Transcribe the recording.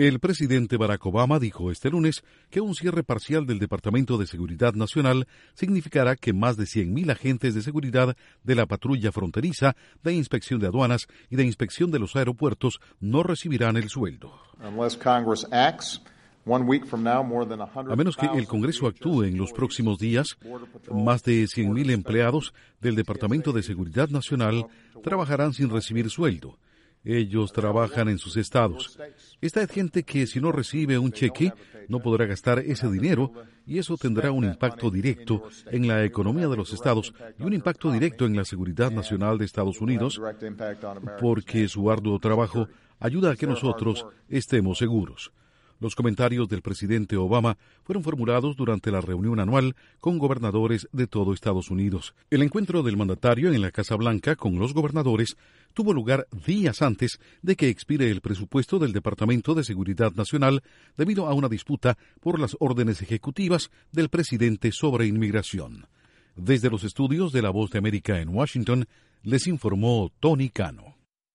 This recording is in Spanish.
El presidente Barack Obama dijo este lunes que un cierre parcial del Departamento de Seguridad Nacional significará que más de 100,000 agentes de seguridad de la patrulla fronteriza, de inspección de aduanas y de inspección de los aeropuertos no recibirán el sueldo. A menos que el Congreso actúe en los próximos días, más de 100,000 empleados del Departamento de Seguridad Nacional trabajarán sin recibir sueldo. Ellos trabajan en sus estados. Esta es gente que si no recibe un cheque no podrá gastar ese dinero y eso tendrá un impacto directo en la economía de los estados y un impacto directo en la seguridad nacional de Estados Unidos porque su arduo trabajo ayuda a que nosotros estemos seguros. Los comentarios del presidente Obama fueron formulados durante la reunión anual con gobernadores de todo Estados Unidos. El encuentro del mandatario en la Casa Blanca con los gobernadores tuvo lugar días antes de que expire el presupuesto del Departamento de Seguridad Nacional debido a una disputa por las órdenes ejecutivas del presidente sobre inmigración. Desde los estudios de La Voz de América en Washington, les informó Tony Cano.